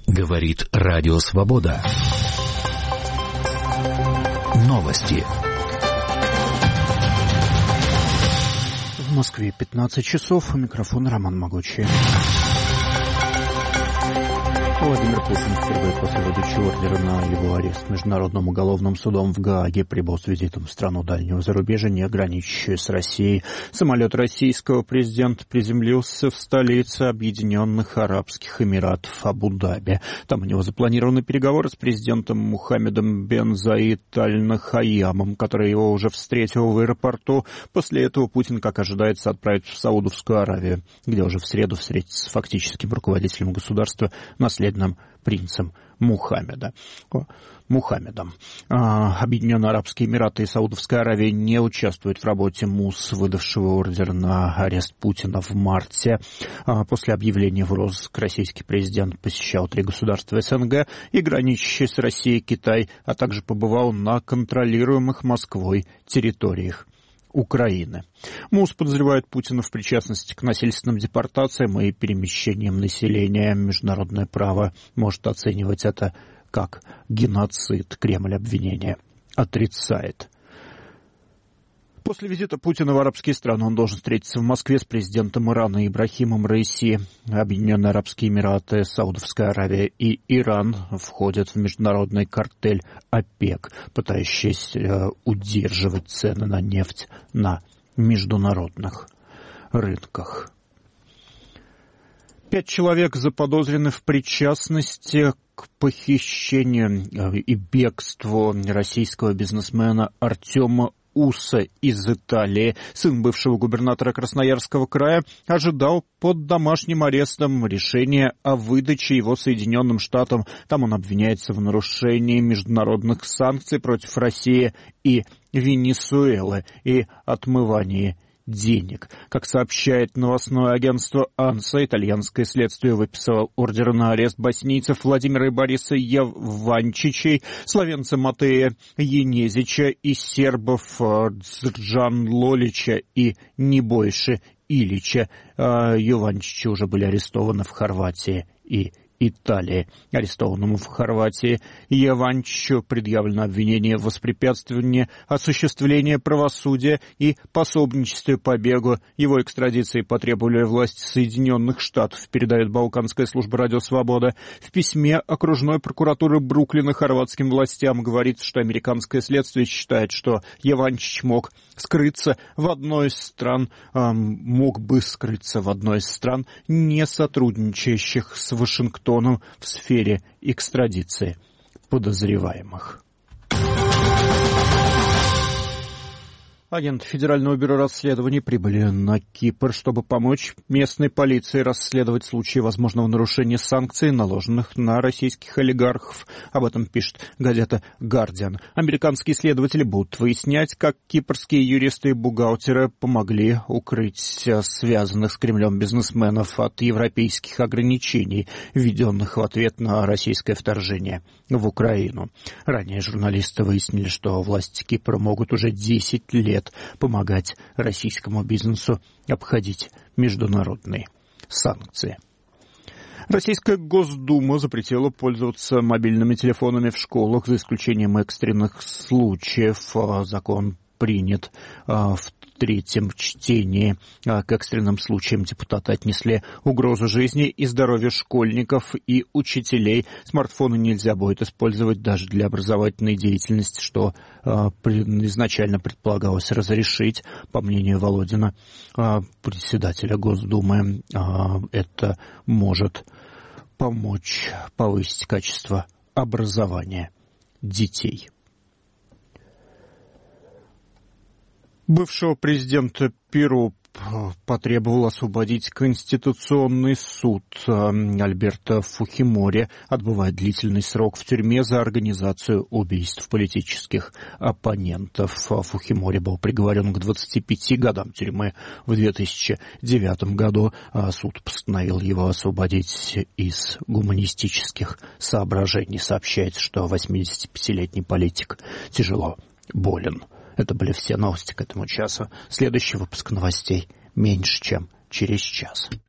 Говорит Радио Свобода. Новости. В Москве 15 часов. У микрофона Роман Могучий. Владимир Путин впервые после выдачи ордера на его арест Международным уголовным судом в Гааге прибыл с визитом в страну дальнего зарубежья, не граничащую с Россией. Самолет российского президента приземлился в столице Объединенных Арабских Эмиратов Абу-Даби. Там у него запланированы переговоры с президентом Мухаммедом бен Заид аль-Нахаямом, который его уже встретил в аэропорту. После этого Путин, как ожидается, отправится в Саудовскую Аравию, где уже в среду встретится с фактическим руководителем государства, наследным принцем Мухаммедом. Объединенные Арабские Эмираты и Саудовская Аравия не участвуют в работе МУС, выдавшего ордер на арест Путина в марте. После объявления в розыск российский президент посещал 3 государства СНГ и граничащие с Россией Китай, а также побывал на контролируемых Москвой территориях Украины. МУС подозревает Путина в причастности к насильственным депортациям и перемещениям населения. Международное право может оценивать это как геноцид. Кремль обвинение отрицает. После визита Путина в арабские страны он должен встретиться в Москве с президентом Ирана Ибрахимом Раиси. Объединенные Арабские Эмираты, Саудовская Аравия и Иран входят в международный картель ОПЕК, пытающийся удерживать цены на нефть на международных рынках. 5 человек заподозрены в причастности к похищению и бегству российского бизнесмена Артема Уса из Италии. Сын бывшего губернатора Красноярского края ожидал под домашним арестом решения о выдаче его Соединенным Штатам. Там он обвиняется в нарушении международных санкций против России и Венесуэлы и отмывании денег. Как сообщает новостное агентство АНСА, итальянское следствие выписало ордеры на арест боснийцев Владимира и Бориса Яванчичей, словенца Матея Енезича и сербов Дзрджан Лолича и Небойши Илича. Яванчичи уже были арестованы в Хорватии и Италии. Арестованному в Хорватии Яванчичу предъявлено обвинение в воспрепятствовании осуществления правосудия и пособничестве побегу. Его экстрадиции потребовали власти Соединенных Штатов, передает Балканская служба «Радио Свобода». В письме окружной прокуратуры Бруклина хорватским властям говорится, что американское следствие считает, что Яванчич мог бы скрыться в одной из стран, не сотрудничающих с Вашингтоном в сфере экстрадиции подозреваемых. Агенты Федерального бюро расследований прибыли на Кипр, чтобы помочь местной полиции расследовать случаи возможного нарушения санкций, наложенных на российских олигархов. Об этом пишет газета «Гардиан». Американские следователи будут выяснять, как кипрские юристы и бухгалтеры помогли укрыть связанных с Кремлем бизнесменов от европейских ограничений, введенных в ответ на российское вторжение в Украину. Ранее журналисты выяснили, что власти Кипра могут уже 10 лет помогать российскому бизнесу обходить международные санкции. Российская Госдума запретила пользоваться мобильными телефонами в школах, за исключением экстренных случаев. Закон принят в 3-м чтении. К экстренным случаям депутаты отнесли угрозу жизни и здоровью школьников и учителей. Смартфоны нельзя будет использовать даже для образовательной деятельности, что изначально предполагалось разрешить. По мнению Володина, председателя Госдумы, это может помочь повысить качество образования детей. Бывшего президента Перу потребовал освободить Конституционный суд. Альберто Фухимори отбывает длительный срок в тюрьме за организацию убийств политических оппонентов. Фухимори был приговорен к 25 годам тюрьмы в 2009 году. Суд постановил его освободить из гуманистических соображений. Сообщается, что 85-летний политик тяжело болен. Это были все новости к этому часу. Следующий выпуск новостей меньше, чем через час.